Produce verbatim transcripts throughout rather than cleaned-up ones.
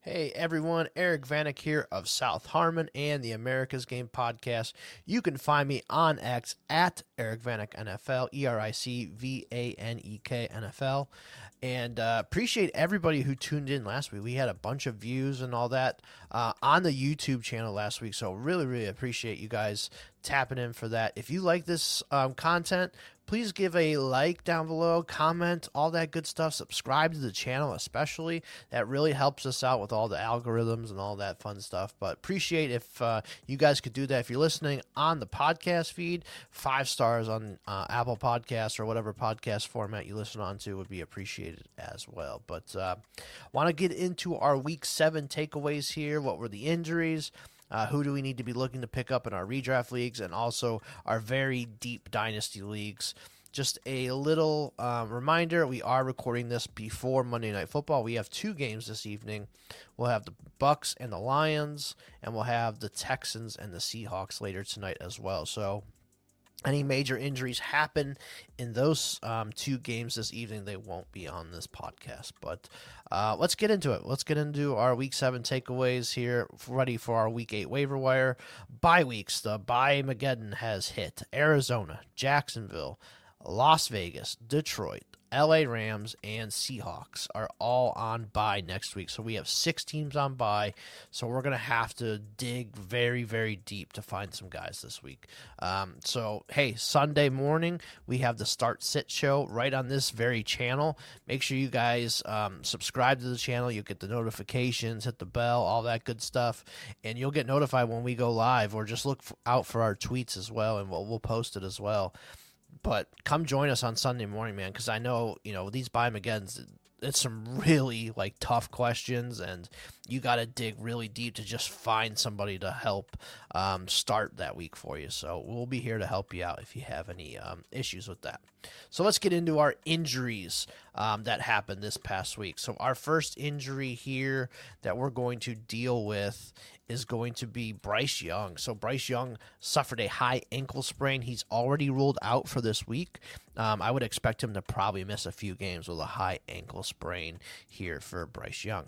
Hey everyone, Eric Vanek here of South Harmon and the America's Game Podcast. You can find me on X at Eric Vanek N F L, E R I C V A N E K N F L. And uh, appreciate everybody who tuned in last week. We had a bunch of views and all that uh, on the YouTube channel last week. So really, really appreciate you guys tapping in for that. If you like this um, content, please give a like down below, comment, all that good stuff. Subscribe to the channel especially. That really helps us out with all the algorithms and all that fun stuff. But appreciate if uh, you guys could do that. If you're listening on the podcast feed, five stars on uh, Apple Podcasts or whatever podcast format you listen on to would be appreciated as well. But uh, want to get into our week seven takeaways here. What were the injuries? Uh, who do we need to be looking to pick up in our redraft leagues and also our very deep dynasty leagues? Just a little uh, reminder, we are recording this before Monday Night Football. We have two games this evening. We'll have the Bucks and the Lions, and we'll have the Texans and the Seahawks later tonight as well. So any major injuries happen in those um, two games this evening, they won't be on this podcast. But uh, let's get into it. Let's get into our Week seven takeaways here, ready for our Week eight waiver wire. Bye weeks, the Bye-Mageddon has hit. Arizona, Jacksonville, Las Vegas, Detroit, L A Rams, and Seahawks are all on bye next week. So we have six teams on bye. So we're going to have to dig very, very deep to find some guys this week. Um, so, hey, Sunday morning, we have the Start Sit Show right on this very channel. Make sure you guys um, subscribe to the channel. You'll get the notifications, hit the bell, all that good stuff. And you'll get notified when we go live, or just look out for our tweets as well, and we'll, we'll post it as well. But come join us on Sunday morning, man, because I know, you know, these Bye-Mageddons, it's some really, like, tough questions, and you got to dig really deep to just find somebody to help um, start that week for you. So we'll be here to help you out if you have any um, issues with that. So let's get into our injuries um, that happened this past week. So our first injury here that we're going to deal with is going to be Bryce Young. So Bryce Young suffered a high ankle sprain. He's already ruled out for this week. Um, I would expect him to probably miss a few games with a high ankle sprain here for Bryce Young.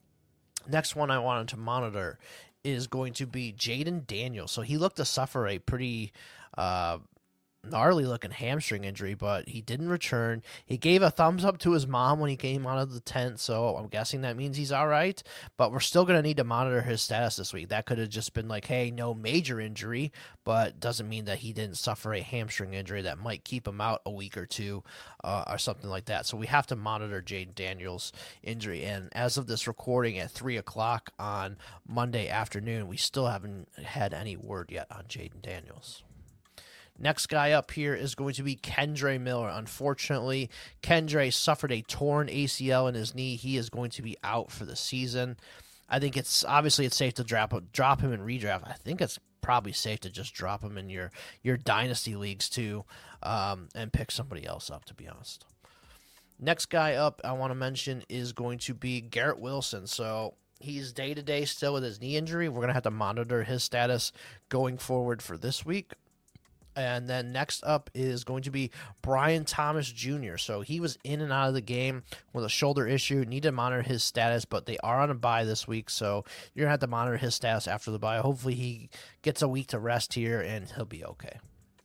Next one I wanted to monitor is going to be Jayden Daniels. So he looked to suffer a pretty uh, gnarly looking hamstring injury, but he didn't return. He gave a thumbs up to his mom when he came out of the tent, so I'm guessing that means he's all right, but we're still going to need to monitor his status this week. That could have just been like, hey, no major injury, but doesn't mean that he didn't suffer a hamstring injury that might keep him out a week or two uh, or something like that. So we have to monitor Jayden Daniels' injury, and as of this recording at three o'clock on Monday afternoon, we still haven't had any word yet on Jayden Daniels. Next guy up here is going to be Kendre Miller. Unfortunately, Kendre suffered a torn A C L in his knee. He is going to be out for the season. I think it's obviously it's safe to drop drop him in redraft. I think it's probably safe to just drop him in your your dynasty leagues too, um, and pick somebody else up, to be honest. Next guy up I want to mention is going to be Garrett Wilson. So he's day-to-day still with his knee injury. We're going to have to monitor his status going forward for this week. And then next up is going to be Brian Thomas Junior So he was in and out of the game with a shoulder issue. Need to monitor his status, but they are on a bye this week, so you're going to have to monitor his status after the bye. Hopefully he gets a week to rest here, and he'll be okay.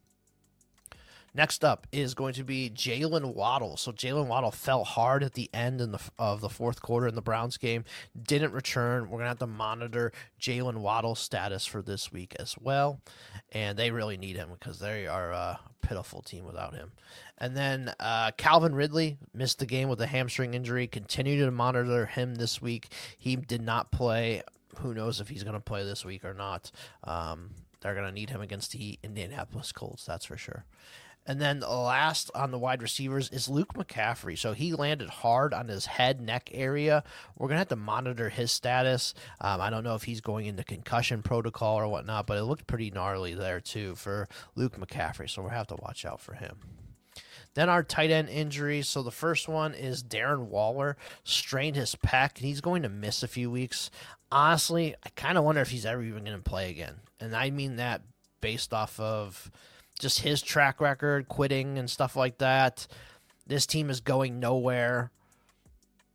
Next up is going to be Jalen Waddle. So Jalen Waddle fell hard at the end in the, of the fourth quarter in the Browns game. Didn't return. We're going to have to monitor Jalen Waddle's status for this week as well. And they really need him because they are a pitiful team without him. And then uh, Calvin Ridley missed the game with a hamstring injury. Continue to monitor him this week. He did not play. Who knows if he's going to play this week or not. Um, they're going to need him against the Indianapolis Colts, that's for sure. And then last on the wide receivers is Luke McCaffrey. So he landed hard on his head, neck area. We're going to have to monitor his status. Um, I don't know if he's going into concussion protocol or whatnot, but it looked pretty gnarly there too for Luke McCaffrey. So we'll have to watch out for him. Then our tight end injuries. So the first one is Darren Waller, strained his pec, and he's going to miss a few weeks. Honestly, I kind of wonder if he's ever even going to play again. And I mean that based off of just his track record, quitting and stuff like that. This team is going nowhere.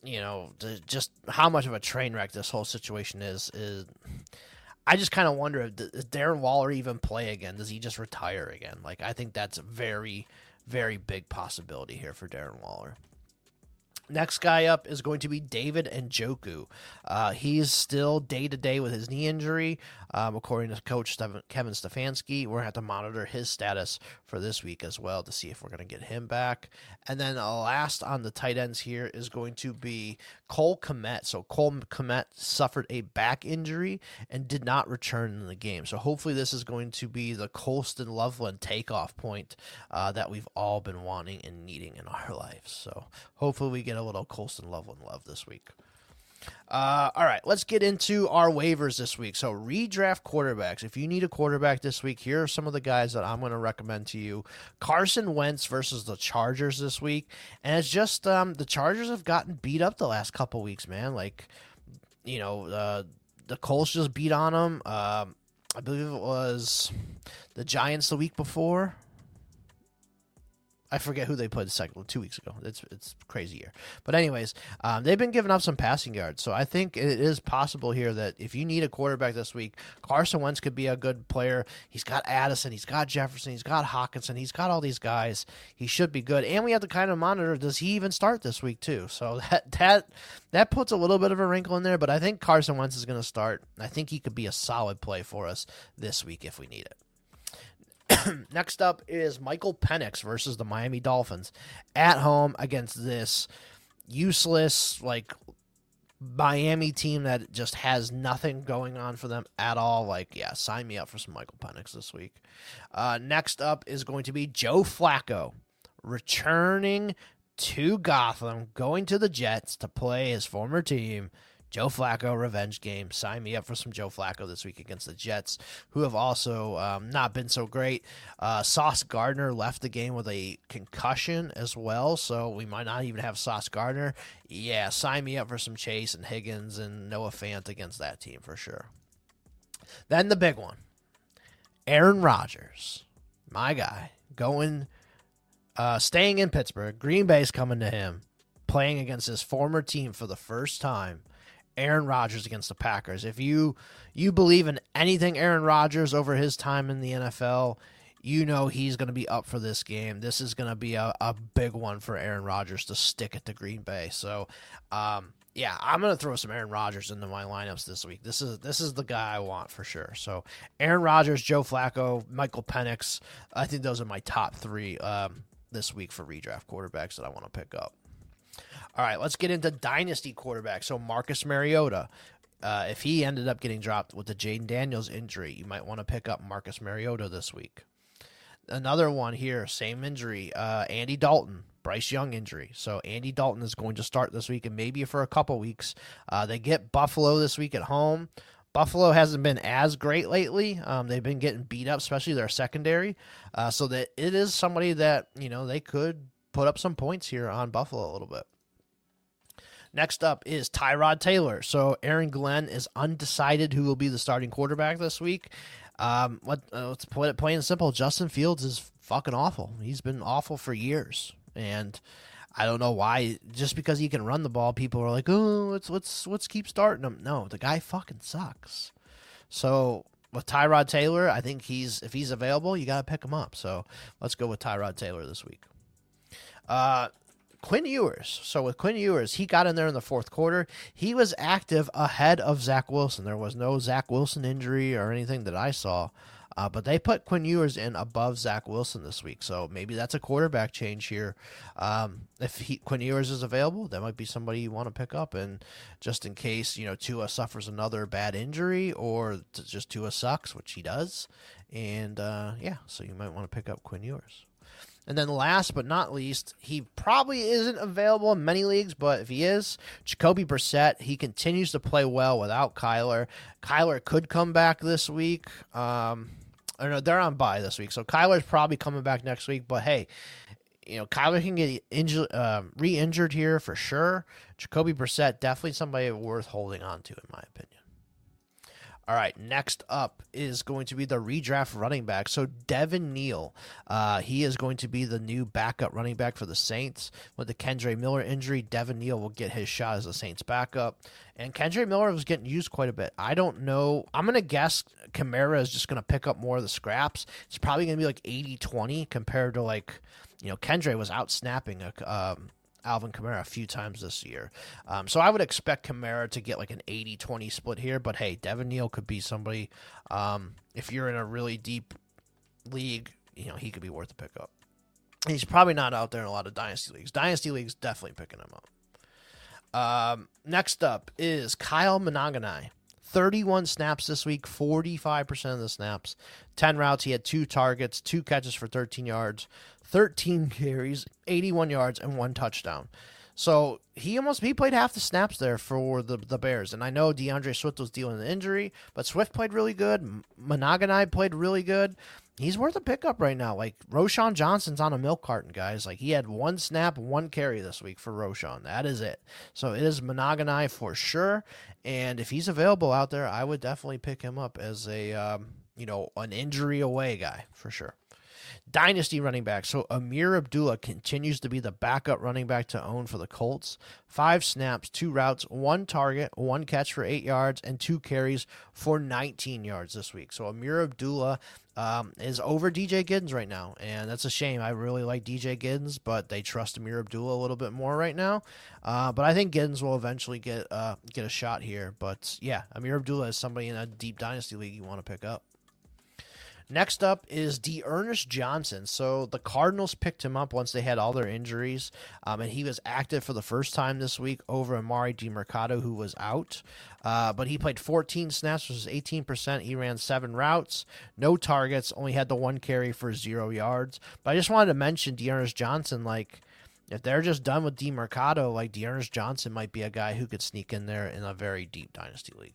you know, the, just how much of a train wreck this whole situation is, is I just kind of wonder if does Darren Waller even play again? Does he just retire again? Like, I think that's a very, very big possibility here for Darren Waller. Next guy up is going to be David Njoku. Uh, he's still day-to-day with his knee injury. Um, according to Coach Kevin Stefanski, we're going to have to monitor his status for this week as well to see if we're going to get him back. And then uh, last on the tight ends here is going to be Cole Kmet. So Cole Kmet suffered a back injury and did not return in the game. So hopefully this is going to be the Colston Loveland takeoff point uh, that we've all been wanting and needing in our lives. So hopefully we get a little Colston Loveland love this week. Uh, all right, let's get into our waivers this week. So redraft quarterbacks. If you need a quarterback this week, here are some of the guys that I'm going to recommend to you. Carson Wentz versus the Chargers this week. And it's just um, the Chargers have gotten beat up the last couple weeks, man. Like, you know, uh, the Colts just beat on them. Um, I believe it was the Giants the week before. I forget who they played the second two weeks ago. It's it's crazy here, but anyways, um, they've been giving up some passing yards. So I think it is possible here that if you need a quarterback this week, Carson Wentz could be a good player. He's got Addison, he's got Jefferson, he's got Hawkinson, he's got all these guys. He should be good, and we have to kind of monitor: does he even start this week too? So that that that puts a little bit of a wrinkle in there. But I think Carson Wentz is going to start. I think he could be a solid play for us this week if we need it. Next up is Michael Penix versus the Miami Dolphins at home against this useless, like, Miami team that just has nothing going on for them at all. Like, yeah, sign me up for some Michael Penix this week. Uh, next up is going to be Joe Flacco returning to Gotham, going to the Jets to play his former team. Joe Flacco revenge game. Sign me up for some Joe Flacco this week against the Jets, who have also um, not been so great. Uh, Sauce Gardner left the game with a concussion as well, so we might not even have Sauce Gardner. Yeah, sign me up for some Chase and Higgins and Noah Fant against that team for sure. Then the big one, Aaron Rodgers, my guy, going, uh, staying in Pittsburgh. Green Bay's coming to him, playing against his former team for the first time. Aaron Rodgers against the Packers. If you you believe in anything Aaron Rodgers over his time in the N F L, you know he's going to be up for this game. This is going to be a, a big one for Aaron Rodgers to stick it to Green Bay. So, um, yeah, I'm going to throw some Aaron Rodgers into my lineups this week. This is this is the guy I want for sure. So, Aaron Rodgers, Joe Flacco, Michael Penix. I think those are my top three um, this week for redraft quarterbacks that I want to pick up. All right, let's get into dynasty quarterbacks. So Marcus Mariota, uh, if he ended up getting dropped with the Jaden Daniels injury, you might want to pick up Marcus Mariota this week. Another one here, same injury, uh, Andy Dalton, Bryce Young injury. So Andy Dalton is going to start this week and maybe for a couple weeks. Uh, they get Buffalo this week at home. Buffalo hasn't been as great lately. Um, they've been getting beat up, especially their secondary. Uh, so that it is somebody that, you know, they could put up some points here on Buffalo a little bit. Next up is Tyrod Taylor. So Aaron Glenn is undecided who will be the starting quarterback this week. Um, let, uh, let's put it plain and simple. Justin Fields is fucking awful. He's been awful for years. And I don't know why. Just because he can run the ball, people are like, oh, let's, let's, let's keep starting him. No, the guy fucking sucks. So with Tyrod Taylor, I think he's if he's available, you got to pick him up. So let's go with Tyrod Taylor this week. Uh, Quinn Ewers. So with Quinn Ewers, he got in there in the fourth quarter. He was active ahead of Zach Wilson. There was no Zach Wilson injury or anything that I saw. Uh, but they put Quinn Ewers in above Zach Wilson this week. So maybe that's a quarterback change here. Um, if he, Quinn Ewers is available, that might be somebody you want to pick up. And just in case, you know, Tua suffers another bad injury or just Tua sucks, which he does. And, uh, yeah, so you might want to pick up Quinn Ewers. And then last but not least, he probably isn't available in many leagues, but if he is, Jacoby Brissett, he continues to play well without Kyler. Kyler could come back this week. Um, or no, they're on bye this week, so Kyler's probably coming back next week. But hey, you know, Kyler can get injured, uh, re-injured here for sure. Jacoby Brissett, definitely somebody worth holding on to, in my opinion. All right, next up is going to be the redraft running back. So Devin Neal, uh, he is going to be the new backup running back for the Saints. With the Kendre Miller injury, Devin Neal will get his shot as the Saints backup. And Kendre Miller was getting used quite a bit. I don't know. I'm going to guess Kamara is just going to pick up more of the scraps. It's probably going to be like eighty twenty compared to like, you know, Kendre was out snapping a, um, Alvin Kamara a few times this year. Um, so I would expect Kamara to get like an eighty twenty split here. But hey, Devin Neal could be somebody, um, if you're in a really deep league, you know, he could be worth a pickup. And he's probably not out there in a lot of dynasty leagues. Dynasty leagues definitely picking him up. Um, next up is Kyle Monaghanai. thirty-one snaps this week, forty-five percent of the snaps. ten routes, he had two targets, two catches for thirteen yards, thirteen carries, eighty-one yards, and one touchdown. So he almost he played half the snaps there for the, the Bears. And I know DeAndre Swift was dealing with an injury, but Swift played really good. Monaghanai played really good. He's worth a pickup right now. Like, Roschon Johnson's on a milk carton, guys. Like, he had one snap, one carry this week for Roschon. That is it. So it is Monaghanai for sure. And if he's available out there, I would definitely pick him up as a, um, you know, an injury away guy for sure. Dynasty running back. So Amir Abdullah continues to be the backup running back to own for the Colts. Five snaps, two routes, one target, one catch for eight yards, and two carries for nineteen yards this week. So Amir Abdullah um, is over D J Giddens right now, and that's a shame. I really like D J Giddens, but they trust Amir Abdullah a little bit more right now. Uh, but I think Giddens will eventually get uh, get a shot here. But yeah, Amir Abdullah is somebody in a deep dynasty league you want to pick up. Next up is D'Ernest Johnson. So the Cardinals picked him up once they had all their injuries, um, and he was active for the first time this week over Amari DiMercato, who was out. Uh, but he played fourteen snaps, which is eighteen percent. He ran seven routes, no targets, only had the one carry for zero yards. But I just wanted to mention D'Ernest Johnson, like, if they're just done with DiMercato, like, D'Ernest Johnson might be a guy who could sneak in there in a very deep dynasty league.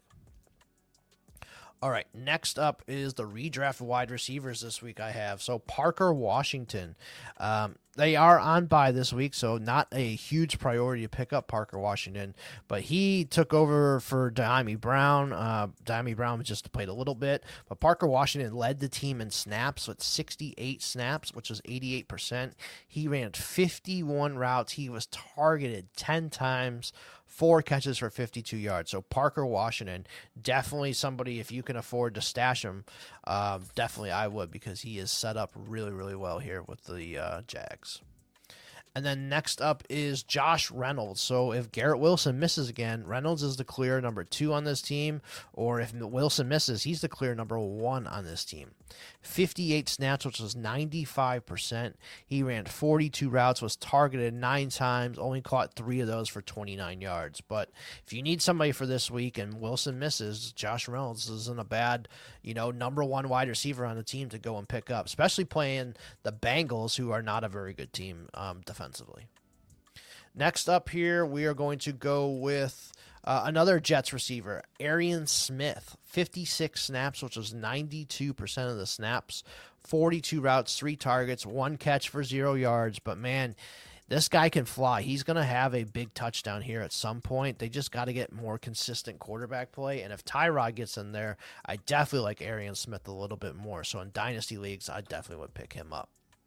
All right, next up is the redraft wide receivers this week I have. So Parker Washington. Um, they are on bye this week, so not a huge priority to pick up Parker Washington. But he took over for Dyami Brown. Uh, Dyami Brown just played a little bit. But Parker Washington led the team in snaps with sixty-eight snaps, which was eighty-eight percent. He ran fifty-one routes. He was targeted ten times. Four catches for fifty-two yards. So Parker Washington, definitely somebody, if you can afford to stash him, uh, definitely I would, because he is set up really, really well here with the uh, Jags. And then next up is Josh Reynolds. So if Garrett Wilson misses again, Reynolds is the clear number two on this team. Or if Wilson misses, he's the clear number one on this team. fifty-eight snaps, which was ninety-five percent. He ran forty-two routes, was targeted nine times, only caught three of those for twenty-nine yards. But if you need somebody for this week and Wilson misses, Josh Reynolds isn't a bad, you know, number one wide receiver on the team to go and pick up, especially playing the Bengals, who are not a very good team um, defensively. Next up here, we are going to go with uh, another Jets receiver, Arian Smith. fifty-six snaps, which was ninety-two percent of the snaps, forty-two routes, three targets, one catch for zero yards. But man, this guy can fly. He's going to have a big touchdown here at some point. They just got to get more consistent quarterback play. And if Tyrod gets in there, I definitely like Arian Smith a little bit more. So in dynasty leagues, I definitely would pick him up.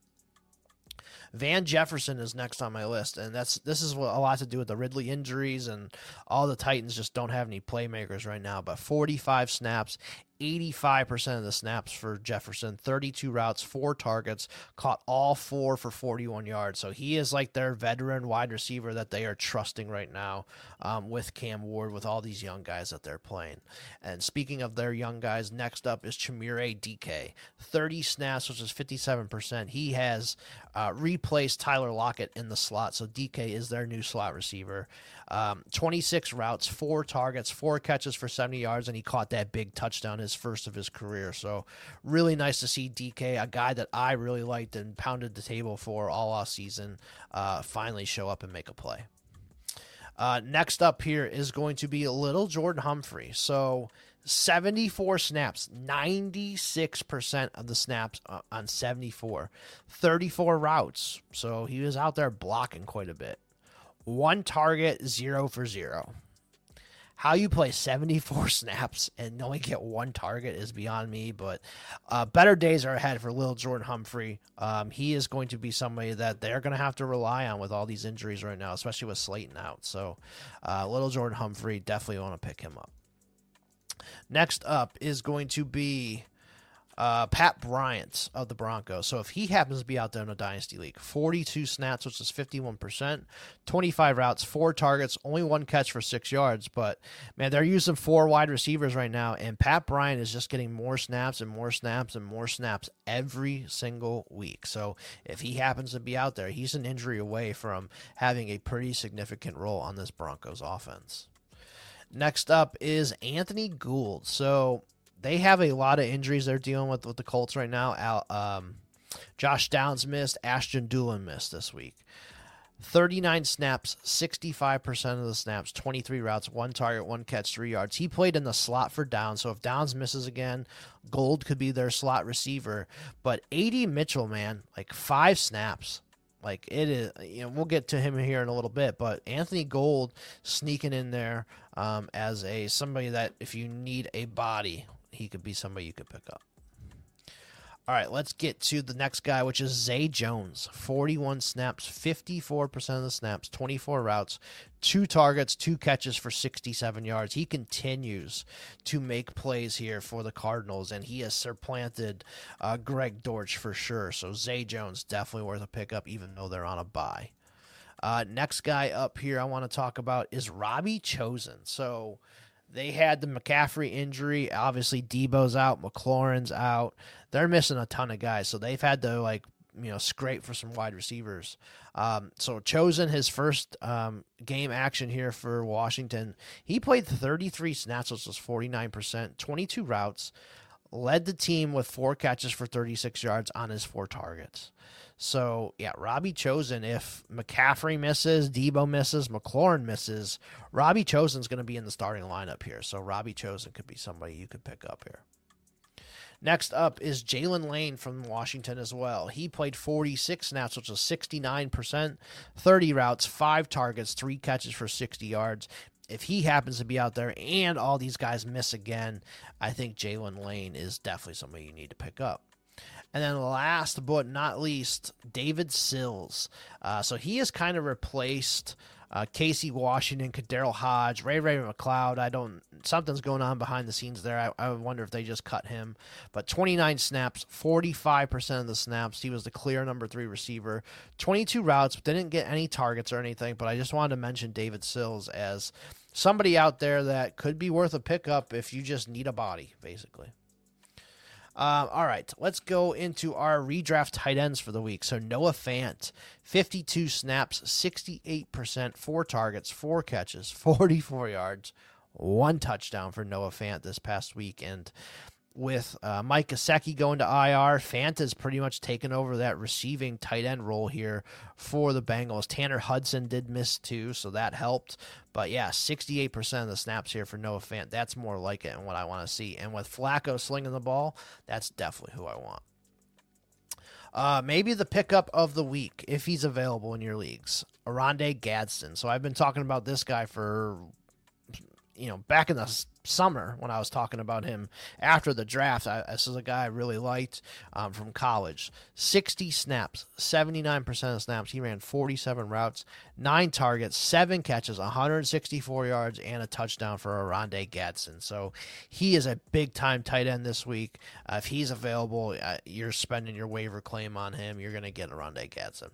Van Jefferson is next on my list, and that's this is what, a lot to do with the Ridley injuries, and all the Titans just don't have any playmakers right now. But forty-five snaps, eighty-five percent of the snaps for Jefferson, thirty-two routes, four targets, caught all four for forty-one yards. So he is like their veteran wide receiver that they are trusting right now um, with Cam Ward, with all these young guys that they're playing. And speaking of their young guys, next up is Chimere D K. thirty snaps, which is fifty-seven percent. He has uh, replaced Tyler Lockett in the slot, so D K is their new slot receiver. Um, twenty-six routes, four targets, four catches for seventy yards, and he caught that big touchdown, his first of his career. So really nice to see D K, a guy that I really liked and pounded the table for all off season, uh, finally show up and make a play. Uh, next up here is going to be little Jordan Humphrey. So seventy-four snaps, ninety-six percent of the snaps on seventy-four, thirty-four routes. So he was out there blocking quite a bit. One target, zero for zero. how you play seventy-four snaps and only get one target is beyond me, but uh, better days are ahead for little Jordan Humphrey. Um, he is going to be somebody that they're going to have to rely on with all these injuries right now, especially with Slayton out. So uh, little Jordan Humphrey, definitely want to pick him up. Next up is going to be Uh, Pat Bryant of the Broncos. So if he happens to be out there in a dynasty league, forty-two snaps, which is fifty-one percent, twenty-five routes, four targets, only one catch for six yards. But man, they're using four wide receivers right now, and Pat Bryant is just getting more snaps and more snaps and more snaps every single week. So if he happens to be out there, he's an injury away from having a pretty significant role on this Broncos offense. Next up is Anthony Gould. So they have a lot of injuries they're dealing with with the Colts right now. Al, um, Josh Downs missed. Ashton Dulin missed this week. thirty-nine snaps, sixty-five percent of the snaps, twenty-three routes, one target, one catch, three yards. He played in the slot for Downs, so if Downs misses again, Gould could be their slot receiver. But A D Mitchell, man, like five snaps. Like it is, you know, we'll get to him here in a little bit, but Anthony Gould sneaking in there um, as a somebody that if you need a body, he could be somebody you could pick up. All right, let's get to the next guy, which is Zay Jones. forty-one snaps, fifty-four percent of the snaps, twenty-four routes, two targets, two catches for sixty-seven yards. He continues to make plays here for the Cardinals, and he has supplanted uh, Greg Dortch for sure. So Zay Jones, definitely worth a pickup, even though they're on a bye. Uh, next guy up here I want to talk about is Robbie Chosen. So they had the McCaffrey injury. Obviously, Debo's out. McLaurin's out. They're missing a ton of guys, so they've had to, like, you know, scrape for some wide receivers. Um, so Chosen, his first um, game action here for Washington, he played thirty-three snaps, which was forty-nine percent, twenty-two routes, led the team with four catches for thirty-six yards on his four targets. So, yeah, Robbie Chosen, if McCaffrey misses, Debo misses, McLaurin misses, Robbie Chosen's going to be in the starting lineup here. So Robbie Chosen could be somebody you could pick up here. Next up is Jalen Lane from Washington as well. He played forty-six snaps, which was sixty-nine percent, thirty routes, five targets, three catches for sixty yards. If he happens to be out there and all these guys miss again, I think Jalen Lane is definitely somebody you need to pick up. And then last but not least, David Sills. Uh, so he has kind of replaced uh, Casey Washington, Kadarius Hodge, Ray Ray McLeod. I don't. Something's going on behind the scenes there. I, I wonder if they just cut him. But twenty-nine snaps, forty-five percent of the snaps. He was the clear number three receiver. twenty-two routes, didn't get any targets or anything. But I just wanted to mention David Sills as somebody out there that could be worth a pickup if you just need a body, basically. Um, all right, let's go into our redraft tight ends for the week. So Noah Fant, fifty-two snaps, sixty-eight percent, four targets, four catches, forty-four yards, one touchdown for Noah Fant this past week. And with uh, Mike Gesicki going to I R, Fant has pretty much taken over that receiving tight end role here for the Bengals. Tanner Hudson did miss too, so that helped. But yeah, sixty-eight percent of the snaps here for Noah Fant. That's more like it and what I want to see. And with Flacco slinging the ball, that's definitely who I want. Uh, maybe the pickup of the week, if he's available in your leagues, Oronde Gadsden. So I've been talking about this guy for, you know, back in the summer when I was talking about him after the draft. I, this is a guy I really liked um, from college. sixty snaps, seventy-nine percent of the snaps. He ran forty-seven routes, nine targets, seven catches, one hundred sixty-four yards, and a touchdown for Oronde Gadsden. So he is a big-time tight end this week. Uh, if he's available, uh, you're spending your waiver claim on him. You're going to get Oronde Gadsden.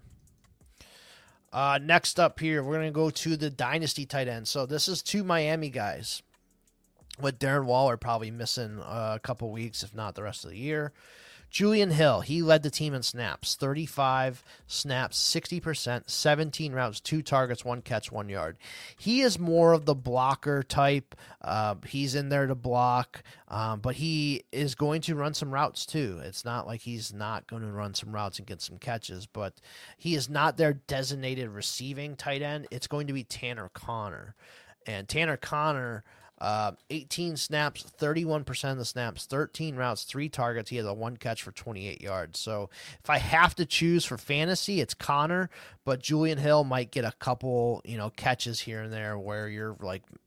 Uh, next up here, we're going to go to the Dynasty tight end. So this is two Miami guys, with Darren Waller probably missing uh, a couple weeks, if not the rest of the year. Julian Hill, he led the team in snaps, thirty-five snaps, sixty percent, seventeen routes, two targets, one catch, one yard. He is more of the blocker type. Uh, he's in there to block, um, but he is going to run some routes too. It's not like he's not going to run some routes and get some catches, but he is not their designated receiving tight end. It's going to be Tanner Conner. And Tanner Conner, Uh, eighteen snaps, thirty-one percent of the snaps, thirteen routes, three targets. He has a one catch for twenty-eight yards. So if I have to choose for fantasy, it's Connor, but Julian Hill might get a couple, you know, catches here and there where you're like,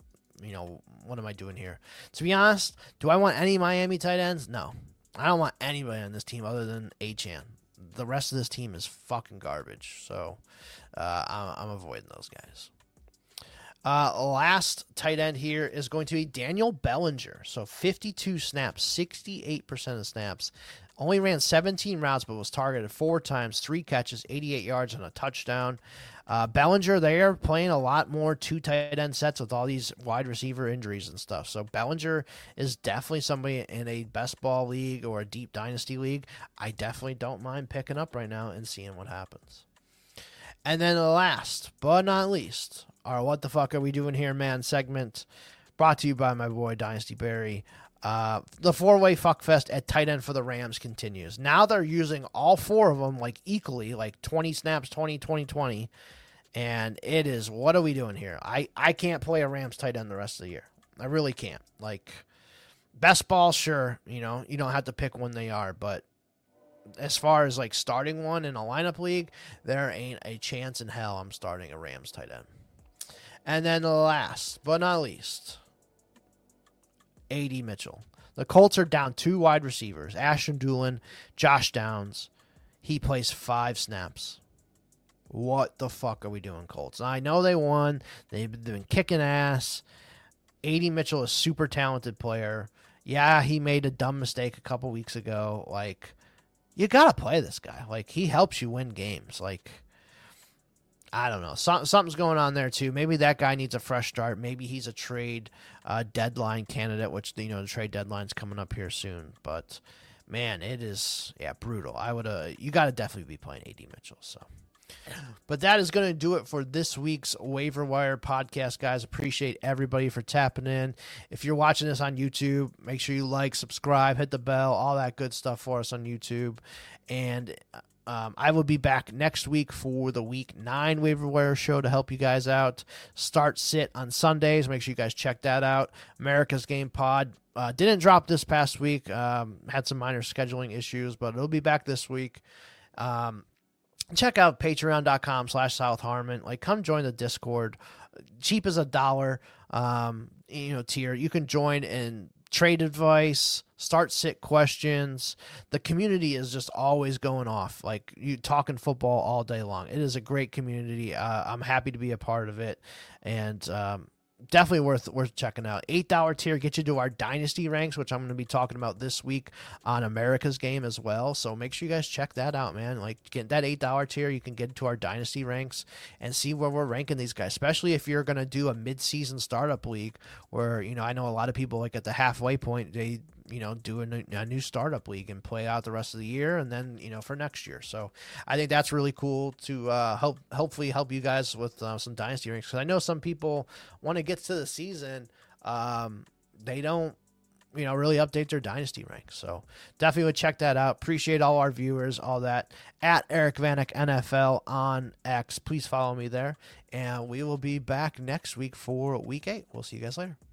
you know, what am I doing here? To be honest, do I want any Miami tight ends? No. I don't want anybody on this team other than Achane. The rest of this team is fucking garbage. So uh, I'm, I'm avoiding those guys. Uh, last tight end here is going to be Daniel Bellinger. So fifty-two snaps, sixty-eight percent of snaps. Only ran seventeen routes, but was targeted four times, three catches, eighty-eight yards, and a touchdown. Uh, Bellinger, they are playing a lot more two tight end sets with all these wide receiver injuries and stuff. So Bellinger is definitely somebody in a best ball league or a deep dynasty league I definitely don't mind picking up right now and seeing what happens. And then the last but not least, our What the Fuck Are We Doing Here, Man segment, brought to you by my boy Dynasty Barry. Uh, the four-way fuckfest at tight end for the Rams continues. Now they're using all four of them like equally, like twenty snaps, twenty, twenty, twenty. And it is, what are we doing here? I, I can't play a Rams tight end the rest of the year. I really can't. Like, best ball, sure, you know, you don't have to pick when they are, but as far as like starting one in a lineup league, there ain't a chance in hell I'm starting a Rams tight end. And then the last but not least, A D Mitchell. The Colts are down two wide receivers, Ashton Dulin, Josh Downs. He plays five snaps. What the fuck are we doing, Colts? I know they won. They've been kicking ass. A D Mitchell is a super talented player. Yeah, he made a dumb mistake a couple weeks ago. Like, you got to play this guy. Like, he helps you win games. Like, I don't know. Some, something's going on there, too. Maybe that guy needs a fresh start. Maybe he's a trade uh, deadline candidate, which, you know, the trade deadline's coming up here soon. But, man, it is, yeah, brutal. I would, uh, you got to definitely be playing A D Mitchell, so. But that is going to do it for this week's Waiver Wire podcast, guys. Appreciate everybody for tapping in. If you're watching this on YouTube, make sure you like, subscribe, hit the bell, all that good stuff for us on YouTube. And um, I will be back next week for the Week nine Waiver Wire show to help you guys out. Start sit on Sundays. Make sure you guys check that out. America's Game Pod. Uh, didn't drop this past week. Um, had some minor scheduling issues, but it'll be back this week. Um, Check out patreon.com slash South Harmon. Like, come join the Discord. Cheap as a dollar, um, you know, tier. You can join and trade advice, start sit questions. The community is just always going off. Like, you talking football all day long. It is a great community. Uh, I'm happy to be a part of it. And, um, definitely worth worth checking out. eight dollar tier gets you to our dynasty ranks, which I'm going to be talking about this week on America's Game as well. So make sure you guys check that out, man. Like, get that eight dollar tier, you can get to our dynasty ranks and see where we're ranking these guys, especially if you're going to do a mid-season startup league where, you know, I know a lot of people, like, at the halfway point, they, you know, do a new, a new startup league and play out the rest of the year and then, you know, for next year. So I think that's really cool to uh, help, hopefully help you guys with uh, some dynasty ranks. Because I know some people, when it gets to the season, um, they don't, you know, really update their dynasty ranks. So definitely would check that out. Appreciate all our viewers, all that. At Eric Vanek N F L on X. Please follow me there. And we will be back next week for week eight. We'll see you guys later.